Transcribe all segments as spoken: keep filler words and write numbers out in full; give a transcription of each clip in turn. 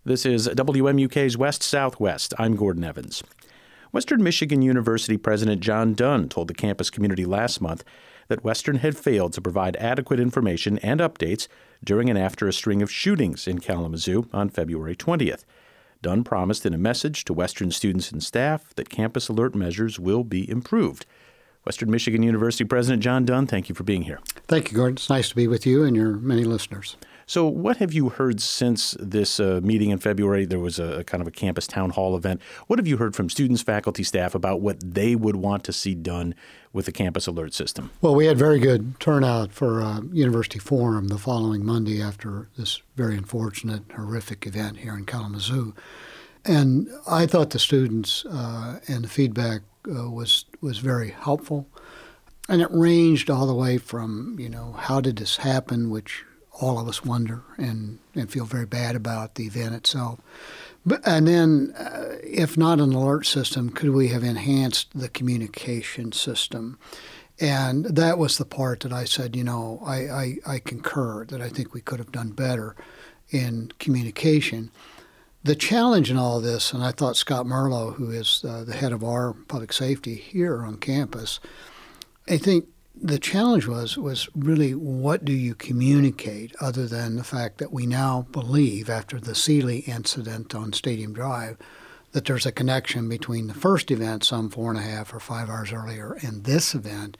This is W M U K's West Southwest. I'm Gordon Evans. Western Michigan University President John Dunn told the campus community last month that Western had failed to provide adequate information and updates during and after a string of shootings in Kalamazoo on February twentieth. Dunn promised in a message to Western students and staff that campus alert measures will be improved. Western Michigan University President John Dunn, thank you for being here. Thank you, Gordon. It's nice to be with you and your many listeners. So what have you heard since this uh, meeting in February? There was a, a kind of a campus town hall event. What have you heard from students, faculty, staff about what they would want to see done with the campus alert system? Well, we had very good turnout for a University Forum the following Monday after this very unfortunate, horrific event here in Kalamazoo. And I thought the students uh, and the feedback uh, was was very helpful. And it ranged all the way from, you know, how did this happen, which all of us wonder and, and feel very bad about the event itself. But, and then, uh, if not an alert system, could we have enhanced the communication system? And that was the part that I said, you know, I, I, I concur that I think we could have done better in communication. The challenge in all of this, and I thought Scott Merlo, who is uh, the head of our public safety here on campus, I think the challenge was was really what do you communicate other than the fact that we now believe after the Seeley incident on Stadium Drive that there's a connection between the first event some four and a half or five hours earlier and this event.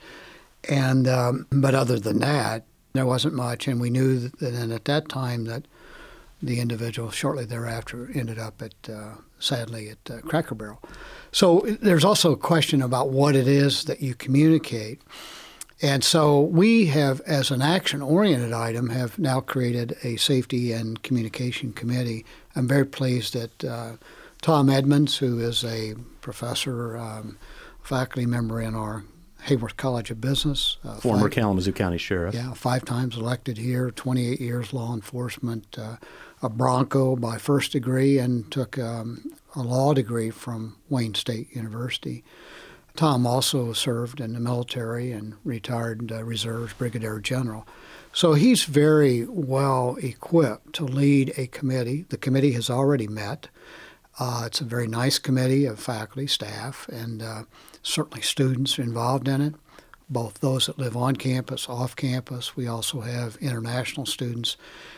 And um, but other than that, there wasn't much. And we knew that then at that time that the individual shortly thereafter ended up at, uh, sadly, at uh, Cracker Barrel. So there's also a question about what it is that you communicate. And so we have, as an action-oriented item, have now created a safety and communication committee. I'm very pleased that uh, Tom Edmonds, who is a professor, um, faculty member in our Hayworth College of Business. Uh, Former five, Kalamazoo County Sheriff. Yeah, five times elected here, twenty-eight years law enforcement, uh, a Bronco by first degree, and took um, a law degree from Wayne State University. Tom also served in the military and retired uh, reserves brigadier general. So he's very well equipped to lead a committee. The committee has already met. Uh, it's a very nice committee of faculty, staff, and uh, certainly students involved in it, both those that live on campus, off campus. We also have international students.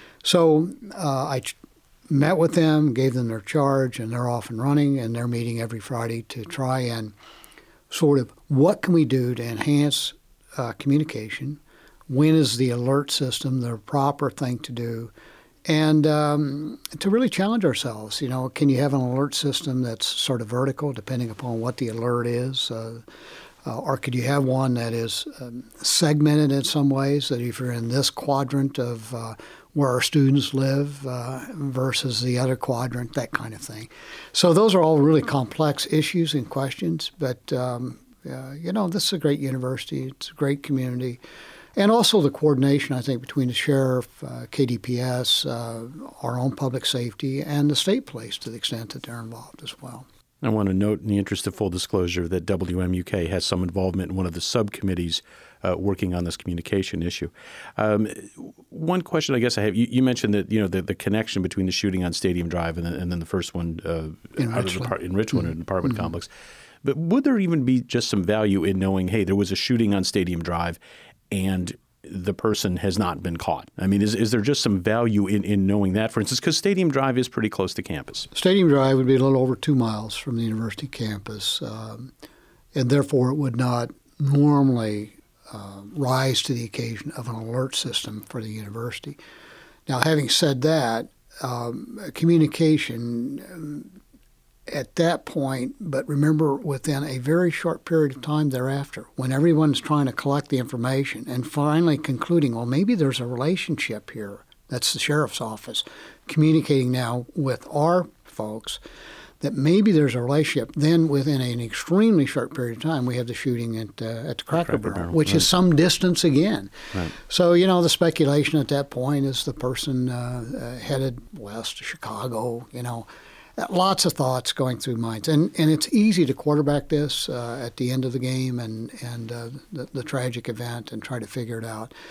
So uh, I ch- met with them, gave them their charge, and they're off and running, and they're meeting every Friday to try and sort of what can we do to enhance uh, communication? When is the alert system the proper thing to do? And um, to really challenge ourselves. You know, can you have an alert system that's sort of vertical, depending upon what the alert is? Uh, uh, or could you have one that is um, segmented in some ways, that if you're in this quadrant of uh, where our students live uh, versus the other quadrant, that kind of thing. So those are all really complex issues and questions. But, um, uh, you know, this is a great university. It's a great community. And also the coordination, I think, between the sheriff, uh, K D P S, uh, our own public safety, and the state police to the extent that they're involved as well. I want to note, in the interest of full disclosure, that W M U K has some involvement in one of the subcommittees uh, working on this communication issue. Um, one question I guess I have, you, you mentioned that, you know, the, the connection between the shooting on Stadium Drive and then, and then the first one uh, in, out Richland. Of the par- in Richland, mm-hmm. an apartment mm-hmm. complex. But would there even be just some value in knowing, hey, there was a shooting on Stadium Drive and the person has not been caught? I mean, is is there just some value in, in knowing that, for instance, because Stadium Drive is pretty close to campus? Stadium Drive would be a little over two miles from the university campus, um, and therefore it would not normally uh, rise to the occasion of an alert system for the university. Now, having said that, um, communication um, at that point, but remember within a very short period of time thereafter, when everyone's trying to collect the information and finally concluding, well, maybe there's a relationship here. That's the sheriff's office communicating now with our folks that maybe there's a relationship. Then within an extremely short period of time, we have the shooting at, uh, at the Cracker, Cracker Barrel, which right. is some distance again. Right. So, you know, the speculation at that point is the person uh, uh, headed west to Chicago, you know. Lots of thoughts going through minds. And and it's easy to quarterback this uh, at the end of the game and, and uh, the, the tragic event and try to figure it out.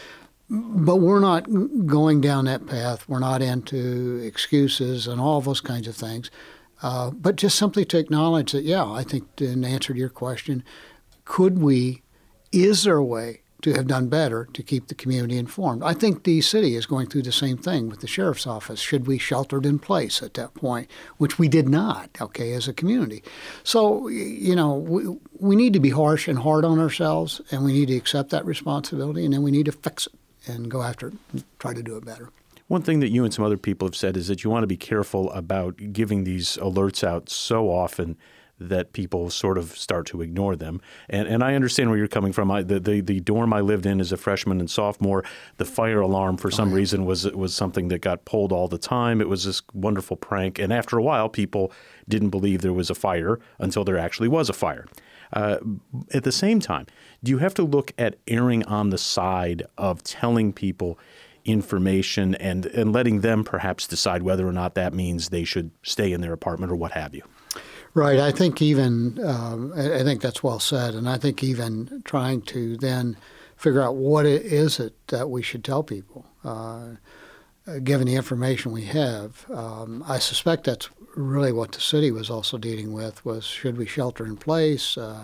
but we're not going down that path. We're not into excuses and all those kinds of things. Uh, but just simply to acknowledge that, yeah, I think in answer to your question, could we, is there a way to have done better to keep the community informed? I think the city is going through the same thing with the sheriff's office. Should we sheltered in place at that point, which we did not, okay, as a community. So, you know, we, we need to be harsh and hard on ourselves, and we need to accept that responsibility, and then we need to fix it and go after it and try to do it better. One thing that you and some other people have said is that you want to be careful about giving these alerts out so often that people sort of start to ignore them. And and I understand where you're coming from. I, the, the the dorm I lived in as a freshman and sophomore, the fire alarm for some oh, yeah. reason was was something that got pulled all the time. It was this wonderful prank. And after a while, people didn't believe there was a fire until there actually was a fire. Uh, at the same time, do you have to look at erring on the side of telling people information and, and letting them perhaps decide whether or not that means they should stay in their apartment or what have you? Right. I think even um, I think that's well said, and I think even trying to then figure out what it is it that we should tell people, uh, given the information we have. Um, I suspect that's really what the city was also dealing with: was should we shelter in place? Uh,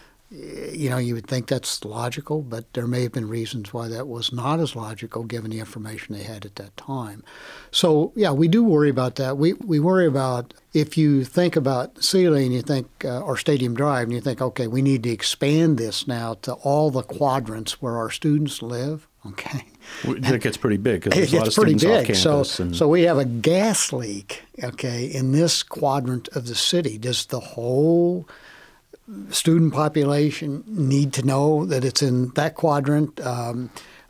You know, you would think that's logical, but there may have been reasons why that was not as logical given the information they had at that time. So, yeah, we do worry about that. We we worry about if you think about Sealy and you think, uh, or Stadium Drive, and you think, okay, we need to expand this now to all the quadrants where our students live. Okay, that gets pretty big because there's it a lot of gets pretty students big. off So, campus. And... so we have a gas leak, okay, in this quadrant of the city. Does the whole student population need to know that it's in that quadrant? Um,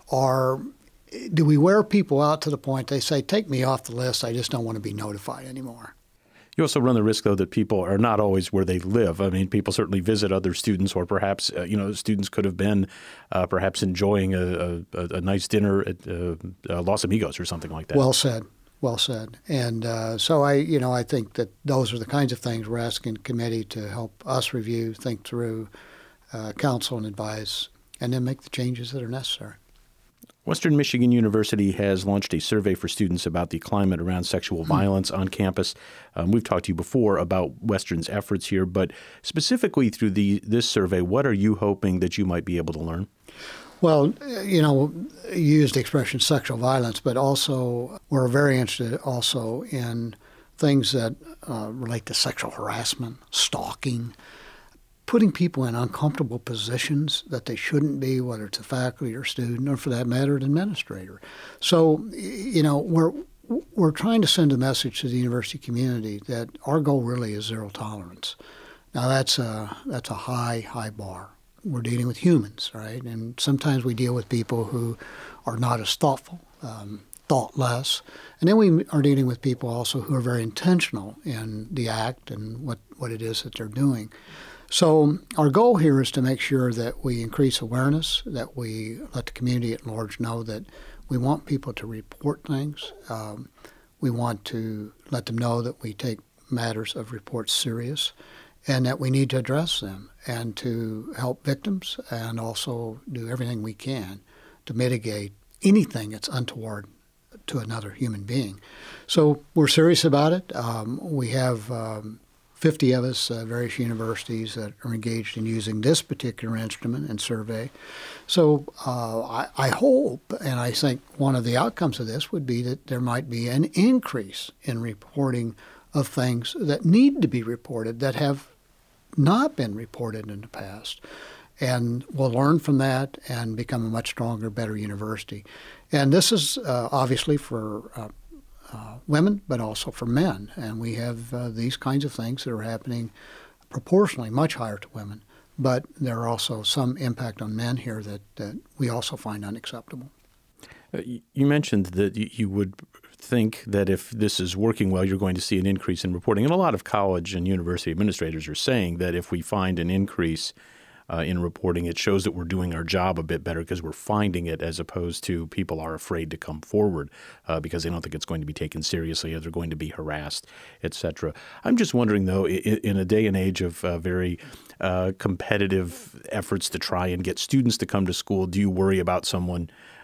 or do we wear people out to the point they say, take me off the list, I just don't want to be notified anymore? You also run the risk, though, that people are not always where they live. I mean, people certainly visit other students, or perhaps, uh, you know, students could have been uh, perhaps enjoying a, a, a nice dinner at uh, uh, Los Amigos or something like that. Well said. Well said. And uh, so I, you know, I think that those are the kinds of things we're asking the committee to help us review, think through, uh, counsel and advise, and then make the changes that are necessary. Western Michigan University has launched a survey for students about the climate around sexual violence on campus. Um, we've talked to you before about Western's efforts here, but specifically through the this survey, what are you hoping that you might be able to learn? Well, you know, you used the expression sexual violence, but also we're very interested also in things that uh, relate to sexual harassment, stalking, putting people in uncomfortable positions that they shouldn't be, whether it's a faculty or student, or for that matter, an administrator. So, you know, we're we're trying to send a message to the university community that our goal really is zero tolerance. Now, that's a that's a high, high bar. We're dealing with humans, right? And sometimes we deal with people who are not as thoughtful, um, thoughtless. And then we are dealing with people also who are very intentional in the act and what, what it is that they're doing. So our goal here is to make sure that we increase awareness, that we let the community at large know that we want people to report things. Um, we want to let them know that we take matters of reports serious, and that we need to address them and to help victims and also do everything we can to mitigate anything that's untoward to another human being. So we're serious about it. Um, we have um, fifty of us, uh, various universities that are engaged in using this particular instrument and survey. So uh, I, I hope, and I think one of the outcomes of this would be that there might be an increase in reporting of things that need to be reported that have not been reported in the past. And we'll learn from that and become a much stronger, better university. And this is uh, obviously for uh, uh, women, but also for men. And we have uh, these kinds of things that are happening proportionally much higher to women. But there are also some impact on men here that, that we also find unacceptable. Uh, you mentioned that you would think that if this is working well, you're going to see an increase in reporting. And a lot of college and university administrators are saying that if we find an increase uh, in reporting, it shows that we're doing our job a bit better because we're finding it, as opposed to people are afraid to come forward uh, because they don't think it's going to be taken seriously or they're going to be harassed, et cetera. I'm just wondering, though, in, in a day and age of uh, very uh, competitive efforts to try and get students to come to school, do you worry about someone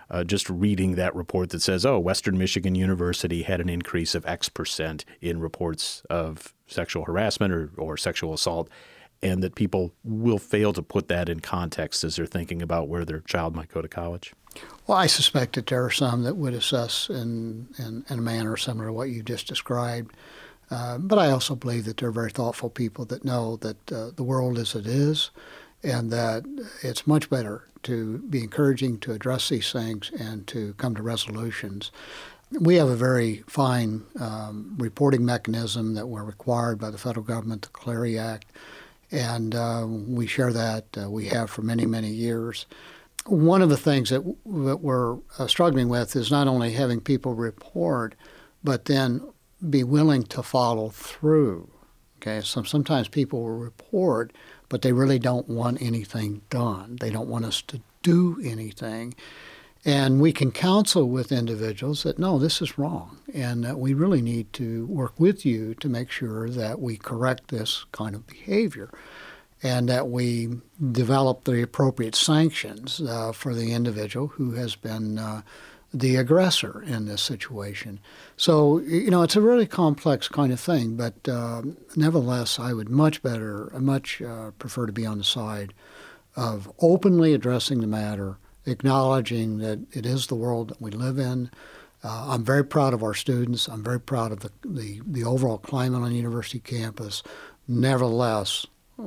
uh, just reading that report that says, oh, Western Michigan University had an increase of X percent in reports of sexual harassment or, or sexual assault, and that people will fail to put that in context as they're thinking about where their child might go to college? Well, I suspect that there are some that would assess in, in, in a manner similar to what you just described. Uh, but I also believe that they're very thoughtful people that know that uh, the world is as it is, and that it's much better to be encouraging to address these things and to come to resolutions. We have a very fine um, reporting mechanism that we're required by the federal government, the Clery Act, and uh, we share that. Uh, we have for many, many years. One of the things that, that we're uh, struggling with is not only having people report, but then be willing to follow through. Okay, so sometimes people will report, but they really don't want anything done. They don't want us to do anything. And we can counsel with individuals that, no, this is wrong, and that we really need to work with you to make sure that we correct this kind of behavior and that we develop the appropriate sanctions uh, for the individual who has been uh, the aggressor in this situation. So, you know, it's a really complex kind of thing, but uh, nevertheless, I would much better, much uh, prefer to be on the side of openly addressing the matter, acknowledging that it is the world that we live in. Uh, I'm very proud of our students. I'm very proud of the, the, the overall climate on the university campus. Nevertheless,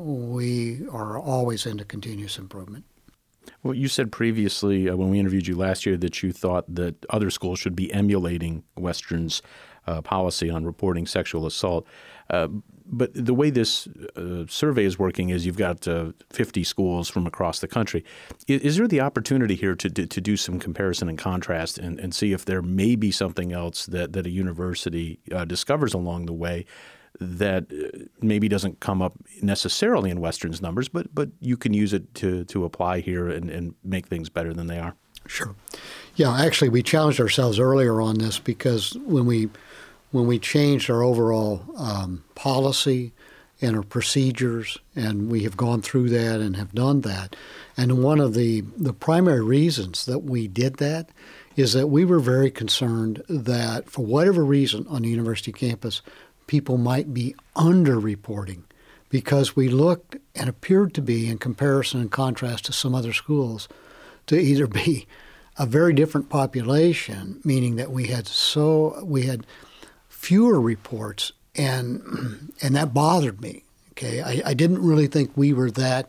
we are always into continuous improvement. Well, you said previously uh, when we interviewed you last year that you thought that other schools should be emulating Western's uh, policy on reporting sexual assault. Uh, but the way this uh, survey is working is you've got uh, fifty schools from across the country. Is, is there the opportunity here to, to, to do some comparison and contrast and, and see if there may be something else that, that a university uh, discovers along the way that maybe doesn't come up necessarily in Western's numbers, but but you can use it to, to apply here and, and make things better than they are? Sure. Yeah, actually, we challenged ourselves earlier on this because when we when we changed our overall um, policy and our procedures, and we have gone through that and have done that, and one of the, the primary reasons that we did that is that we were very concerned that for whatever reason on the university campus, people might be underreporting because we looked and appeared to be, in comparison and contrast to some other schools, to either be a very different population, meaning that we had so we had fewer reports, and and that bothered me. Okay, I, I didn't really think we were that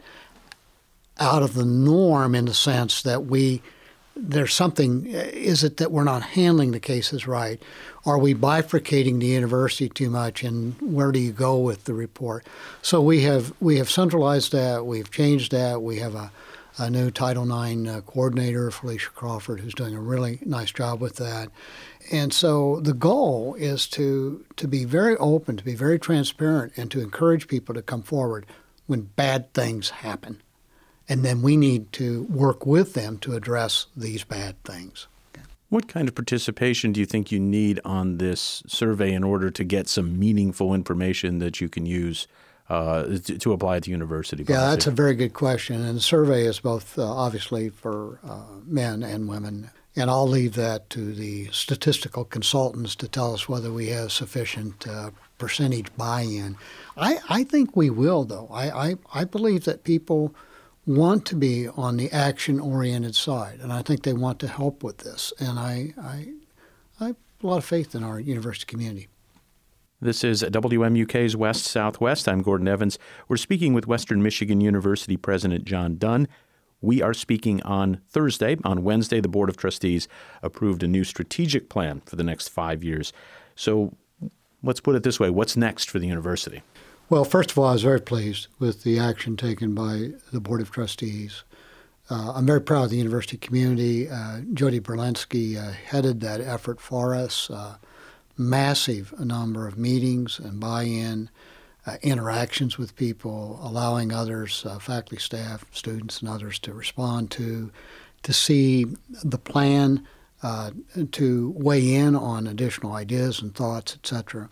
out of the norm in the sense that we. There's something, is it that we're not handling the cases right? Are we bifurcating the university too much, and where do you go with the report? So we have we have centralized that, we've changed that, we have a, a new Title nine uh, coordinator, Felicia Crawford, who's doing a really nice job with that. And so the goal is to, to be very open, to be very transparent, and to encourage people to come forward when bad things happen. And then we need to work with them to address these bad things. What kind of participation do you think you need on this survey in order to get some meaningful information that you can use uh, to, to apply at the university? Yeah, that's a very good question. And the survey is both uh, obviously for uh, men and women. And I'll leave that to the statistical consultants to tell us whether we have sufficient uh, percentage buy-in. I, I think we will, though. I, I, I believe that people want to be on the action-oriented side, and I think they want to help with this. And I, I, I have a lot of faith in our university community. This is W M U K's West Southwest. I'm Gordon Evans. We're speaking with Western Michigan University President John Dunn. We are speaking on Thursday. On Wednesday, the Board of Trustees approved a new strategic plan for the next five years. So let's put it this way. What's next for the university? Well, first of all, I was very pleased with the action taken by the Board of Trustees. Uh, I'm very proud of the university community. Uh, Jody Berlinski uh, headed that effort for us. Uh, massive number of meetings and buy-in, uh, interactions with people, allowing others, uh, faculty, staff, students, and others to respond to, to see the plan, uh, to weigh in on additional ideas and thoughts, et cetera.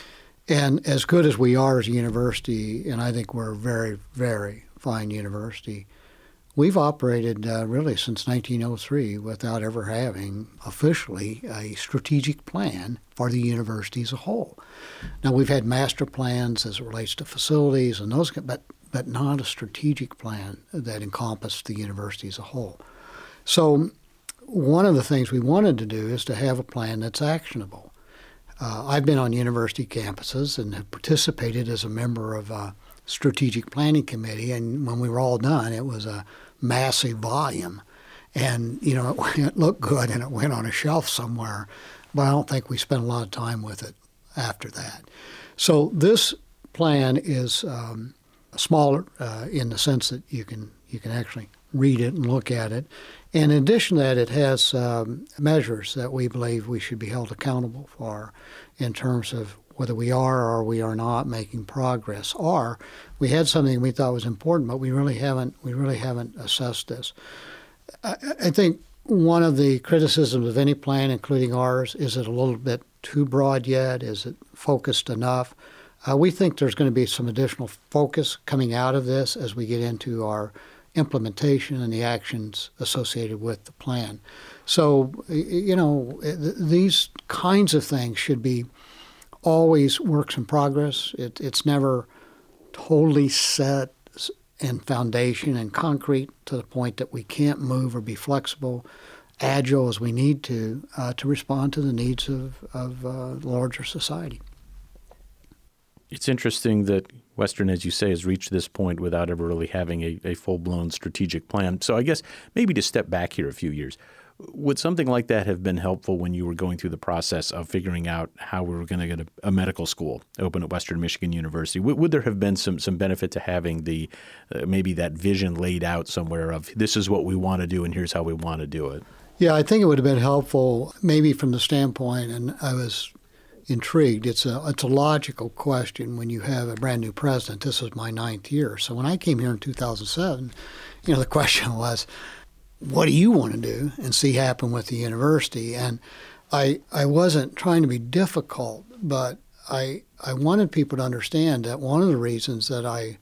And as good as we are as a university, and I think we're a very, very fine university, we've operated uh, really since nineteen oh three without ever having officially a strategic plan for the university as a whole. Now, we've had master plans as it relates to facilities and those, but but not a strategic plan that encompassed the university as a whole. So one of the things we wanted to do is to have a plan that's actionable. Uh, I've been on university campuses and have participated as a member of a strategic planning committee, and when we were all done, it was a massive volume. And, you know, it, it looked good and it went on a shelf somewhere, but I don't think we spent a lot of time with it after that. So this plan is um, smaller uh, in the sense that you can you can actually read it and look at it. And in addition to that, it has um, measures that we believe we should be held accountable for in terms of whether we are or we are not making progress, or we had something we thought was important, but we really haven't we really haven't assessed this. I, I think one of the criticisms of any plan, including ours, is it a little bit too broad yet? Is it focused enough? Uh, we think there's going to be some additional focus coming out of this as we get into our implementation and the actions associated with the plan. So, you know, these kinds of things should be always works in progress. It, it's never totally set in foundation and concrete to the point that we can't move or be flexible, agile as we need to, uh, to respond to the needs of, of uh, larger society. It's interesting that Western, as you say, has reached this point without ever really having a, a full-blown strategic plan. So I guess maybe to step back here a few years, would something like that have been helpful when you were going through the process of figuring out how we were going to get a, a medical school open at Western Michigan University? Would, would there have been some some benefit to having the uh, maybe that vision laid out somewhere of this is what we want to do and here's how we want to do it? Yeah, I think it would have been helpful maybe from the standpoint, and I was intrigued. It's a it's a logical question when you have a brand new president. This is my ninth year. So when I came here in two thousand seven, you know, the question was, what do you want to do and see happen with the university? And I I wasn't trying to be difficult, but I I wanted people to understand that one of the reasons that I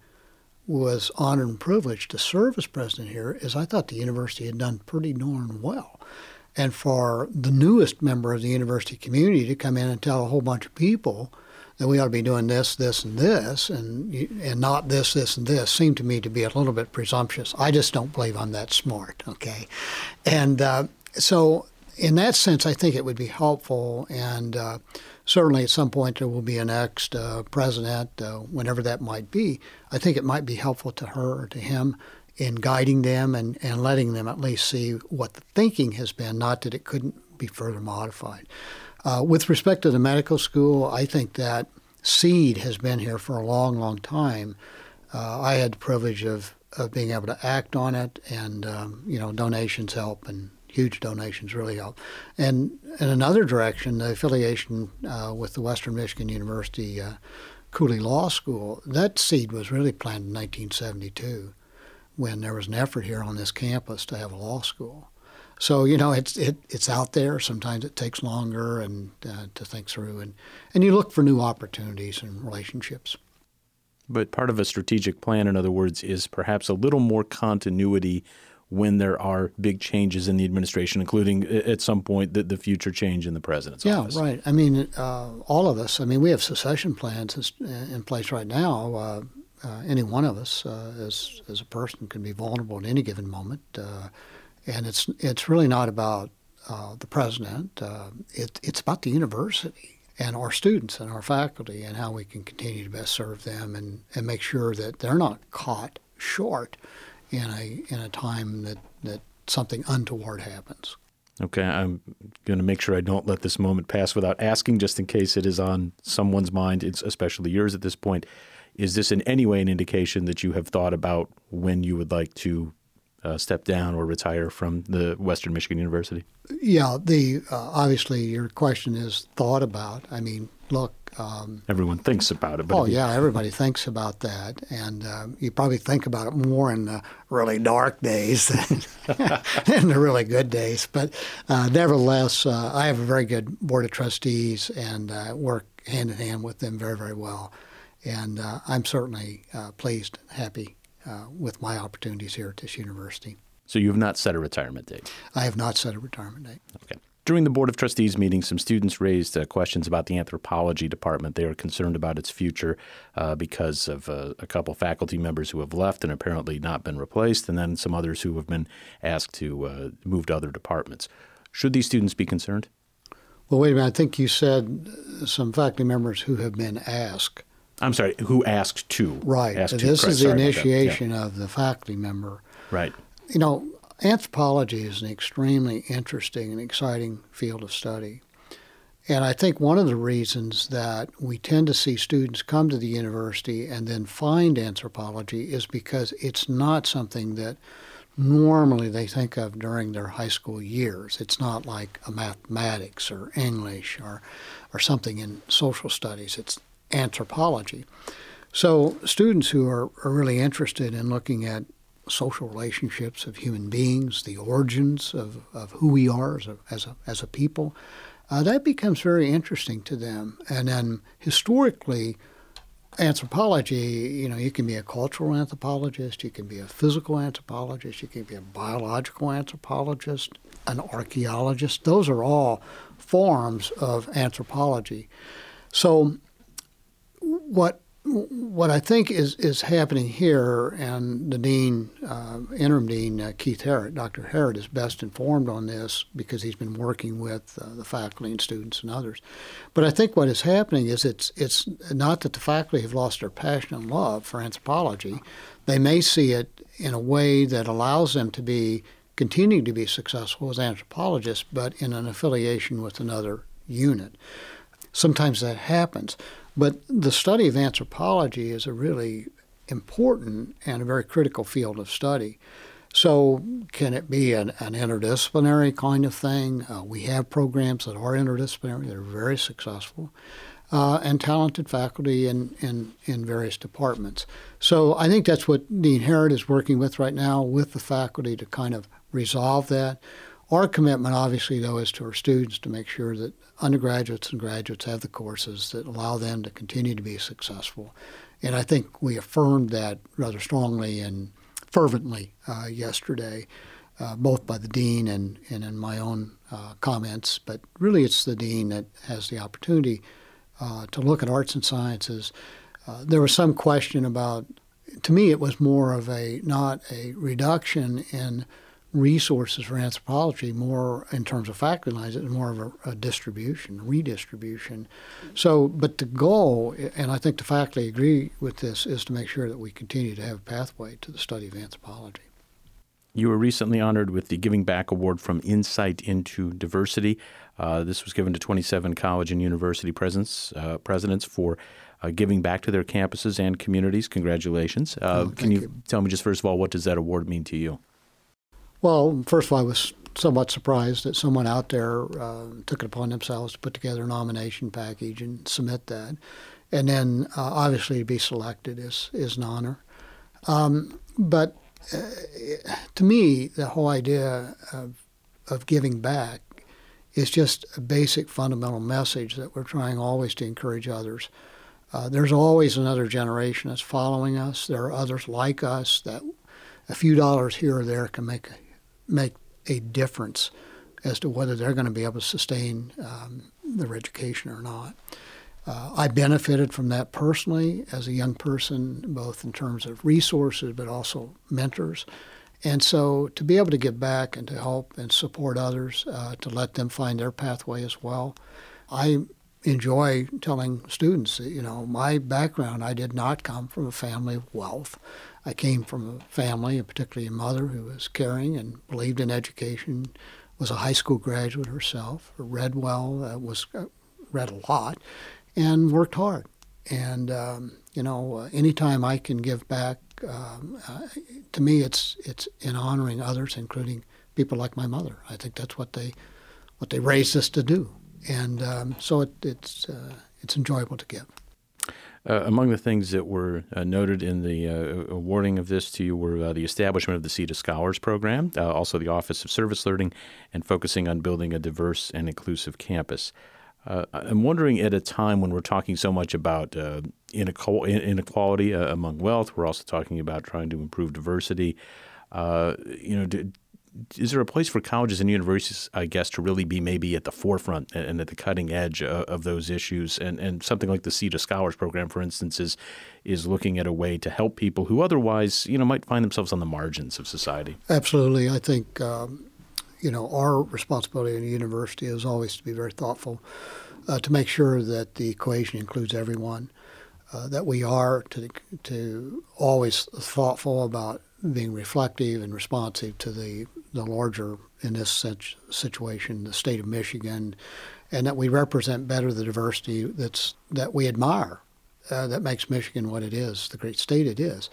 was honored and privileged to serve as president here is I thought the university had done pretty darn well. And for the newest member of the university community to come in and tell a whole bunch of people that we ought to be doing this, this, and this, and and not this, this, and this, seemed to me to be a little bit presumptuous. I just don't believe I'm that smart, okay? And uh, so in that sense, I think it would be helpful, and uh, certainly at some point there will be a next uh, president, uh, whenever that might be. I think it might be helpful to her or to him in guiding them and, and letting them at least see what the thinking has been, not that it couldn't be further modified. Uh, with respect to the medical school, I think that seed has been here for a long, long time. Uh, I had the privilege of, of being able to act on it, and um, you know, donations help, and huge donations really help. And in another direction, the affiliation uh, with the Western Michigan University uh, Cooley Law School, that seed was really planted in nineteen seventy-two. When there was an effort here on this campus to have a law school. So, you know, it's it, it's out there. Sometimes it takes longer and uh, to think through, and, and you look for new opportunities and relationships. But part of a strategic plan, in other words, is perhaps a little more continuity when there are big changes in the administration, including at some point the, the future change in the president's yeah, office. Yeah, right. I mean, uh, all of us, I mean, we have succession plans in place right now. Uh, Uh, any one of us, uh, as as a person, can be vulnerable at any given moment, uh, and it's it's really not about uh, the president. Uh, it, it's about the university and our students and our faculty and how we can continue to best serve them and, and make sure that they're not caught short in a in a time that, that something untoward happens. Okay, I'm going to make sure I don't let this moment pass without asking, just in case it is on someone's mind, it's especially yours at this point. Is this in any way an indication that you have thought about when you would like to uh, step down or retire from the Western Michigan University? Yeah, the uh, obviously your question is thought about. I mean, look. Um, Everyone thinks about it. But oh, yeah, everybody thinks about that. And um, you probably think about it more in the really dark days than in the really good days. But uh, nevertheless, uh, I have a very good board of trustees and uh, work hand in hand with them very, very well. And uh, I'm certainly uh, pleased and happy uh, with my opportunities here at this university. So you have not set a retirement date? I have not set a retirement date. Okay. During the Board of Trustees meeting, some students raised uh, questions about the anthropology department. They are concerned about its future uh, because of uh, a couple faculty members who have left and apparently not been replaced, and then some others who have been asked to uh, move to other departments. Should these students be concerned? Well, wait a minute. I think you said some faculty members who have been asked. I'm sorry, who asked to. Right. Asked This to, is the sorry initiation yeah. of the faculty member. Right. You know, anthropology is an extremely interesting and exciting field of study. And I think one of the reasons that we tend to see students come to the university and then find anthropology is because it's not something that normally they think of during their high school years. It's not like a mathematics or English or, or something in social studies. It's anthropology. So students who are, are really interested in looking at social relationships of human beings, the origins of, of who we are as a, as a, as a people, uh, that becomes very interesting to them. And then historically, anthropology, you know, you can be a cultural anthropologist, you can be a physical anthropologist, you can be a biological anthropologist, an archaeologist. Those are all forms of anthropology. So what What I think is, is happening here, and the dean, uh, interim dean uh, Keith Harrod, Doctor Harrod, is best informed on this because he's been working with uh, the faculty and students and others. But I think what is happening is it's it's not that the faculty have lost their passion and love for anthropology. They may see it in a way that allows them to be continue to be successful as anthropologists, but in an affiliation with another unit. Sometimes that happens. But the study of anthropology is a really important and a very critical field of study. So can it be an, an interdisciplinary kind of thing? Uh, we have programs that are interdisciplinary, that are very successful, uh, and talented faculty in, in, in various departments. So I think that's what Dean Harrod is working with right now with the faculty to kind of resolve that. Our commitment, obviously, though, is to our students to make sure that undergraduates and graduates have the courses that allow them to continue to be successful. And I think we affirmed that rather strongly and fervently uh, yesterday, uh, both by the dean and, and in my own uh, comments. But really it's the dean that has the opportunity uh, to look at arts and sciences. Uh, there was some question about, to me it was more of a, not a reduction in resources for anthropology, more in terms of faculty lines, it's more of a, a distribution, redistribution. So, but the goal, and I think the faculty agree with this, is to make sure that we continue to have a pathway to the study of anthropology. You were recently honored with the Giving Back Award from Insight into Diversity. Uh, this was given to twenty-seven college and university presidents, uh, presidents for uh, giving back to their campuses and communities. Congratulations. Uh, oh, can you, you tell me just first of all, what does that award mean to you? Well, first of all, I was somewhat surprised that someone out there uh, took it upon themselves to put together a nomination package and submit that. And then uh, obviously to be selected is, is an honor. Um, but uh, to me, the whole idea of, of giving back is just a basic fundamental message that we're trying always to encourage others. Uh, there's always another generation that's following us. There are others like us that a few dollars here or there can make a make a difference as to whether they're going to be able to sustain um, their education or not. Uh, I benefited from that personally as a young person, both in terms of resources but also mentors. And so to be able to give back and to help and support others, uh, to let them find their pathway as well. I enjoy telling students that, you know, my background, I did not come from a family of wealth. I came from a family, and particularly a mother who was caring and believed in education, was a high school graduate herself, read well, uh, was uh, read a lot, and worked hard. And, um, you know, uh, anytime I can give back, um, uh, to me it's it's in honoring others, including people like my mother. I think that's what they what they raised us to do. And um, so it, it's uh, it's enjoyable to give. Uh, among the things that were uh, noted in the uh, awarding of this to you were uh, the establishment of the Seat of Scholars program, uh, also the Office of Service Learning, and focusing on building a diverse and inclusive campus. Uh, I'm wondering, at a time when we're talking so much about uh, inequality uh, among wealth, we're also talking about trying to improve diversity. Uh, you know, do, is there a place for colleges and universities, I guess, to really be maybe at the forefront and at the cutting edge of, of those issues? And and something like the Seed of Scholars program, for instance, is is looking at a way to help people who otherwise, you know, might find themselves on the margins of society. Absolutely. I think, um, you know, our responsibility in a university is always to be very thoughtful, uh, to make sure that the equation includes everyone, uh, that we are to to always thoughtful about being reflective and responsive to the, the larger, in this situation, the state of Michigan, and that we represent better the diversity that's that we admire, uh, that makes Michigan what it is, the great state it is.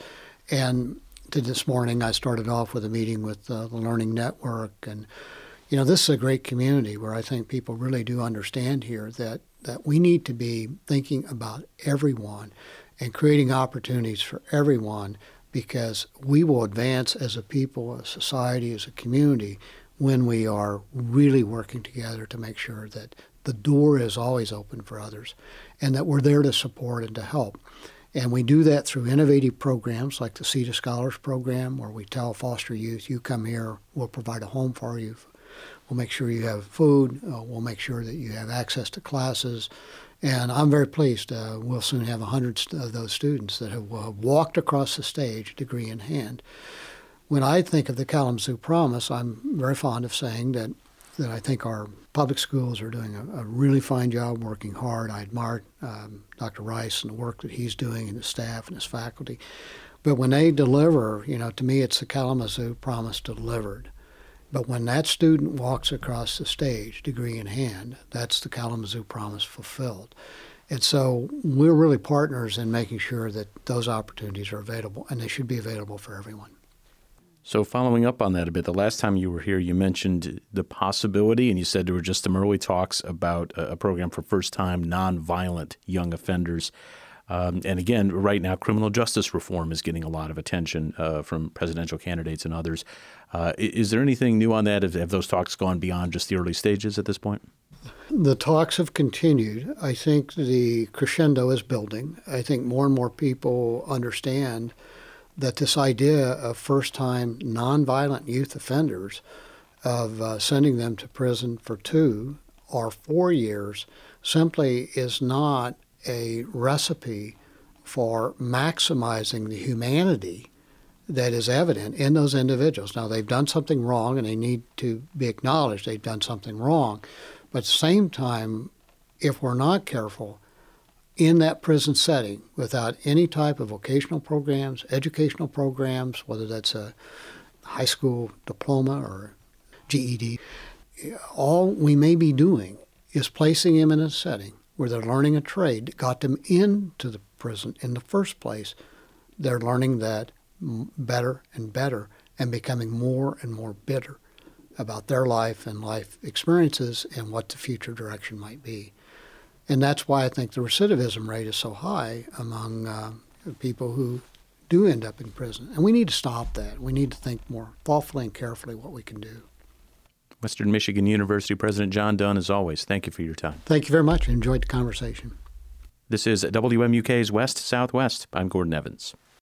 And to this morning, I started off with a meeting with uh, the Learning Network, and you know, this is a great community where I think people really do understand here that, that we need to be thinking about everyone and creating opportunities for everyone, because we will advance as a people, a society, as a community when we are really working together to make sure that the door is always open for others and that we're there to support and to help. And we do that through innovative programs like the Seed of Scholars program, where we tell foster youth, you come here, we'll provide a home for you. We'll make sure you have food. Uh, we'll make sure that you have access to classes. And I'm very pleased. Uh, we'll soon have one hundred of those students that have uh, walked across the stage, degree in hand. When I think of the Kalamazoo Promise, I'm very fond of saying that, that I think our public schools are doing a, a really fine job, working hard. I admire um, Doctor Rice and the work that he's doing, and his staff and his faculty. But when they deliver, you know, to me it's the Kalamazoo Promise delivered. But when that student walks across the stage, degree in hand, that's the Kalamazoo Promise fulfilled. And so we're really partners in making sure that those opportunities are available, and they should be available for everyone. So following up on that a bit, the last time you were here, you mentioned the possibility, and you said there were just some early talks about a program for first-time nonviolent young offenders. Um, and again, right now, criminal justice reform is getting a lot of attention uh, from presidential candidates and others. Uh, is there anything new on that? Have, have those talks gone beyond just the early stages at this point? The talks have continued. I think the crescendo is building. I think more and more people understand that this idea of first-time nonviolent youth offenders, of uh, sending them to prison for two or four years, simply is not a recipe for maximizing the humanity that is evident in those individuals. Now, they've done something wrong, and they need to be acknowledged they've done something wrong. But at the same time, if we're not careful, in that prison setting, without any type of vocational programs, educational programs, whether that's a high school diploma or G E D, all we may be doing is placing them in a setting where they're learning a trade that got them into the prison in the first place. They're learning that better and better and becoming more and more bitter about their life and life experiences and what the future direction might be. And that's why I think the recidivism rate is so high among uh, people who do end up in prison. And we need to stop that. We need to think more thoughtfully and carefully what we can do. Western Michigan University President John Dunn, as always, thank you for your time. Thank you very much. I enjoyed the conversation. This is W M U K's West Southwest. I'm Gordon Evans.